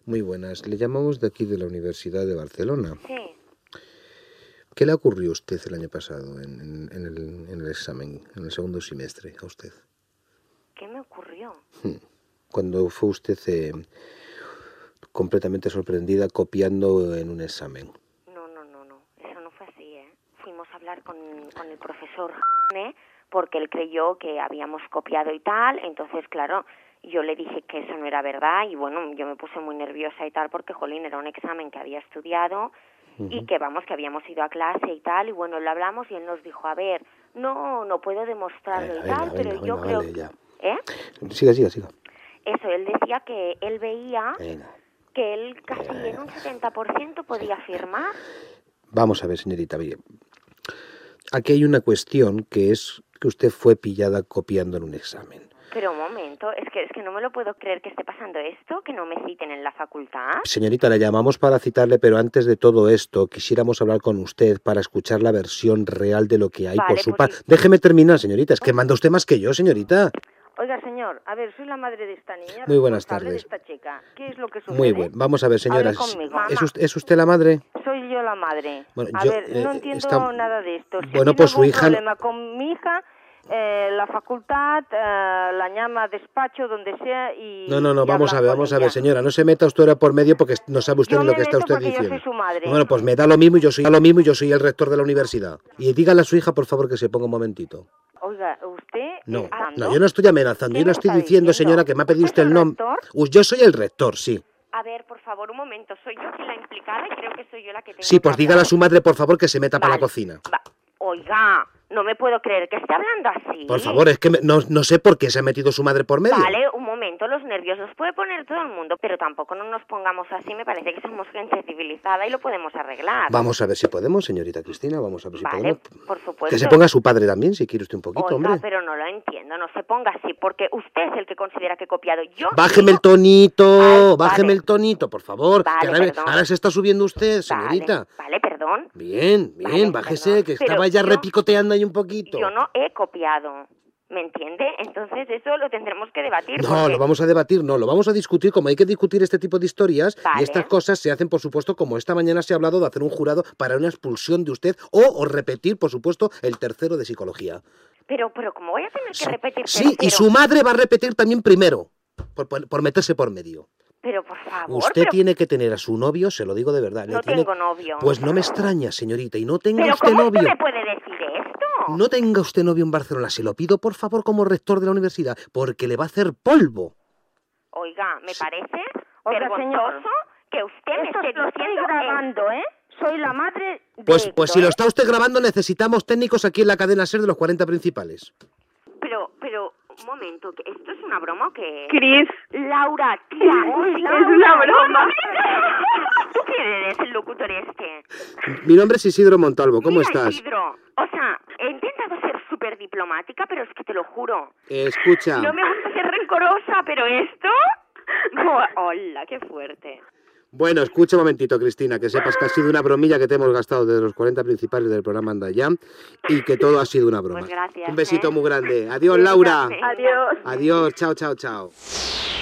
Muy buenas. Le llamamos de aquí de la Universidad de Barcelona. Sí. ¿Qué le ocurrió a usted el año pasado en el examen, en el segundo semestre, a usted? ¿Qué me ocurrió? Cuando fue usted completamente sorprendida copiando en un examen. No. Eso no fue así, ¿eh? Fuimos a hablar con el profesor porque él creyó que habíamos copiado y tal. Entonces, claro, yo le dije que eso no era verdad y bueno, yo me puse muy nerviosa y tal porque, jolín, era un examen que había estudiado y que, vamos, que habíamos ido a clase y tal. Y bueno, lo hablamos y él nos dijo, a ver, no puedo demostrarlo y tal, pero yo creo... Ya. ¿Eh? Siga. Eso, él decía que él veía que él casi en un 70% podía afirmar. Vamos a ver, señorita, bien. Aquí hay una cuestión que es que usted fue pillada copiando en un examen. Pero un momento, es que no me lo puedo creer que esté pasando esto, que no me citen en la facultad. Señorita, la llamamos para citarle, pero antes de todo esto quisiéramos hablar con usted para escuchar la versión real de lo que hay por su parte. Déjeme terminar, señorita, es que manda usted más que yo, señorita. Oiga, señor, a ver, soy la madre de esta niña. Muy buenas tardes. De esta chica. ¿Qué es lo que sucede? Muy bien, vamos a ver, señora. ¿Es usted la madre? Soy yo la madre. Bueno, a ver, no entiendo nada de esto. Si bueno, pues su hija... problema con mi hija, la facultad, la llama despacho, donde sea y... No, vamos a ver, señora, no se meta usted ahora por medio porque no sabe usted lo que está usted diciendo. Yo soy su madre. Bueno, pues me da lo mismo y yo soy el rector de la universidad. Y dígale a su hija, por favor, que se ponga un momentito. Oiga, ¿usted...? No, yo no estoy amenazando, yo le estoy diciendo, señora, que me ha pedido usted el nombre. Yo soy el rector, sí. A ver, por favor, un momento, soy yo quien la implicada y creo que soy yo la que tengo Sí, pues dígale a su madre, por favor, que se meta para la cocina. Oiga, no me puedo creer que esté hablando así. Por favor, es que no sé por qué se ha metido su madre por medio. Vale, un momento, los nervios los puede poner todo el mundo, pero tampoco no nos pongamos así, me parece que somos gente civilizada y lo podemos arreglar. Vamos a ver si podemos, señorita Cristina, vamos a ver si podemos. Por supuesto. Que se ponga su padre también, si quiere usted un poquito, hombre. Pero no lo entiendo, no se ponga así, porque usted es el que considera que he copiado. Yo Bájeme el tonito, bájeme el tonito, por favor. Vale, que ahora se está subiendo usted, señorita. Vale, perdón. Bien, bájese, que estaba ya repicoteando ahí un poquito. Yo no he copiado, ¿me entiende? Entonces eso lo tendremos que debatir. No, lo vamos a debatir, no, lo vamos a discutir, como hay que discutir este tipo de historias, y estas cosas se hacen, por supuesto, como esta mañana se ha hablado de hacer un jurado para una expulsión de usted, o repetir, por supuesto, el tercero de psicología. Pero ¿cómo voy a tener que repetir Sí, y su madre va a repetir también primero, por meterse por medio. Pero, por favor... Usted tiene que tener a su novio, se lo digo de verdad. No tengo novio. Pues no me extraña, señorita, y no tenga usted ¿Pero novio. cómo usted me puede decir esto? No tenga usted novio en Barcelona, se lo pido por favor como rector de la universidad, porque le va a hacer polvo. Oiga, me parece vergonzoso que usted me esté diciendo... Lo estoy grabando, ¿eh? Soy la madre de Pues si lo está usted grabando, necesitamos técnicos aquí en la cadena SER de los 40 principales. Pero, un momento, ¿esto es una broma o qué? Cris. Laura, tía. Es una broma. ¿Tú quién eres, el locutor este? Mi nombre es Isidro Montalvo, ¿cómo estás? Isidro, o sea, he intentado ser súper diplomática, pero es que te lo juro. Escucha. No me gusta ser rencorosa, pero esto... Hola, qué fuerte. Bueno, escucha un momentito, Cristina, que sepas que ha sido una bromilla que te hemos gastado de los 40 principales del programa Anda Ya y que todo ha sido una broma. Pues gracias. Un besito muy grande. Adiós, Laura. Adiós. Adiós, chao.